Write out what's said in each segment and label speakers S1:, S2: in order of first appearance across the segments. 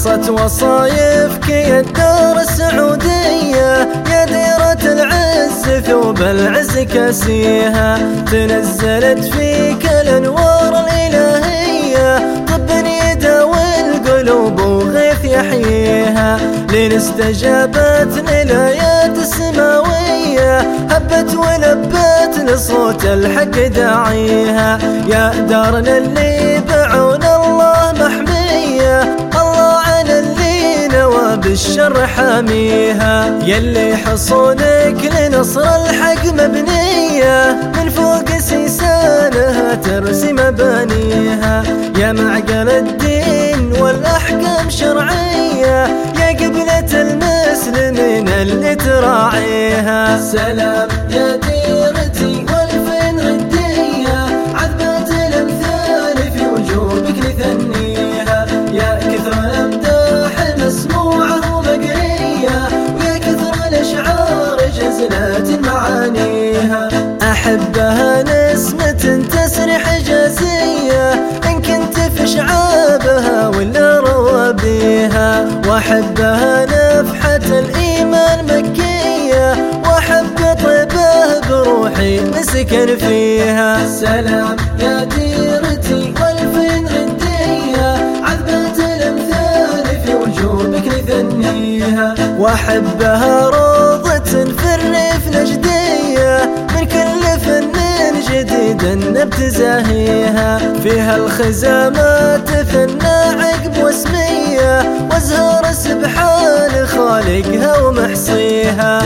S1: خلصت وصايفك يا الدار السعودية، يا ديرة العز ثوب العز كاسيها، تنزلت فيك الأنوار الإلهية، طب يداوي القلوب وغيث يحييها، لين استجابت للآيات السماوية، هبت ولبت لصوت الحق داعيها. يا دارنا اللي بعون الله محمية، الله على اللي نوى بالشر حاميها، يلي حصونك لنصر الحق مبنية، من فوق سيسانها ترسي مبانيها، يا معقل الدين والأحكام شرعية، يا قبلة المسلمين اللي تراعيها. سلام يا ديرتي والفين ردية، عذبات الأمثال في وجوبك نثنيها، يا كثر الأمداح مسموعة ومقرية، ويا كثر الأشعار جزلات معانيها، أحبها نسمة تسري حجازية، إن كنت في شعابها ولا روابيها، وأحبها نفحة الإيمان مكية، وأحب طيبه بروحي مسكن فيها. سلام يا ديرتي والفين ردية، عذبات الأمثال في وجوبك نثنيها، وأحبها روضة في الريف نجدية، من كل فن جديد نبتزاهيها، فيها الخزامات فنة عقب واسمية، وازهار سبحان خالقها ومحصيها.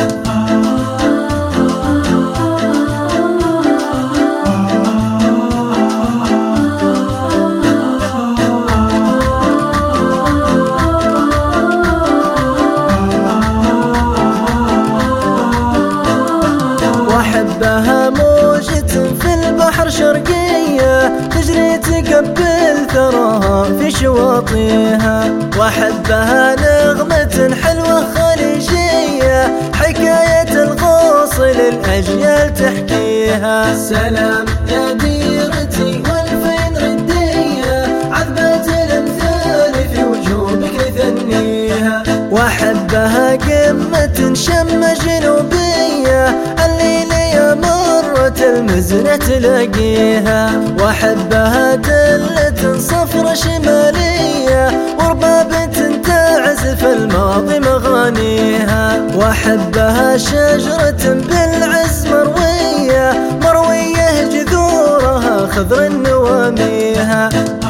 S1: وأحبها موجة في البحر شرقية، تجري تقبل ثراها في شواطئها، وأحبها نغمة حلوة خليجية، حكاية الغوص للأجيال تحكيها. سلام يا ديرتي والفين ردية، عذبات الأمثال في وجوبك نثنيها، وأحبها قمة شمة جنوبية، الليلة مرة المزنة تلاقيها، وأحبها دلة صفرة شمالية، وربابة تعزف الماضي مغانيها، وأحبها شجرة بالعز مروية، مروية جذورها خضر نواميها.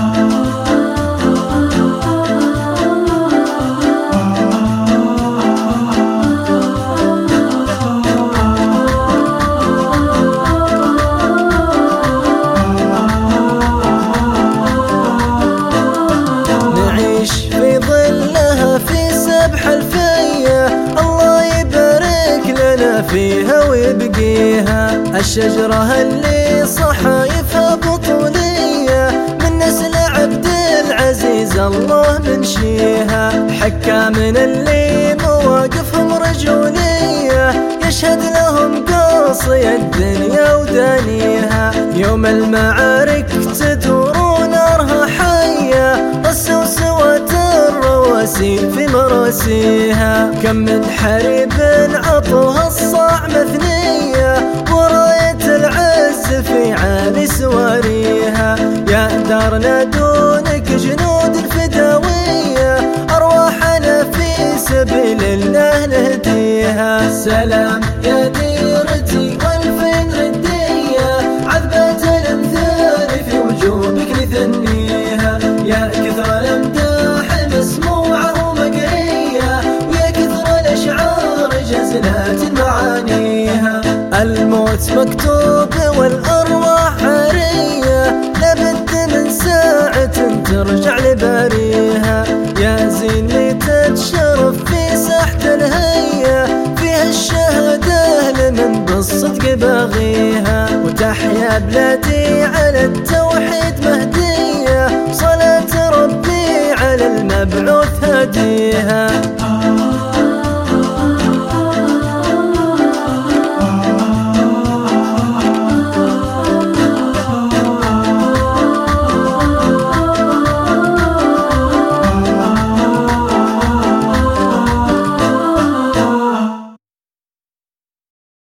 S1: في ظلها في سبح الفية، الله يبارك لنا فيها ويبقيها، الشجرة اللي صحايفها بطولية، من نسل عبد العزيز الله منشيها، حكامنا اللي مواقفهم رجولية، يشهد لهم قاصي الدنيا ودانيها، يوم المعارك تدور نارها حية، رسوا سوات الرواسي في مراسيها، كم من حريب عطوها الصاع مثنية، وراية العز في عالي سواريها، يا دارنا دونك جنود الفداوية، أرواحنا في سبيل الله نهديها. سلام يا ديرتي والفين ردية، عذبات الأمثال في وجوبك نثنيها، يا كثر الأمداح مسموعة ومقرية، ويا كثر الأشعار جزلات معانيها، الموت مكتوب والأرواح عارية، لابد من ساعة ترجع لباريها، يا زين ميتة شرف في ساحة الهية، فيها الشهادة لمن بالصدق باغيها، وتحيا بلادي على التوحيد مهدية، صلاة ربي على المبعوث هديها.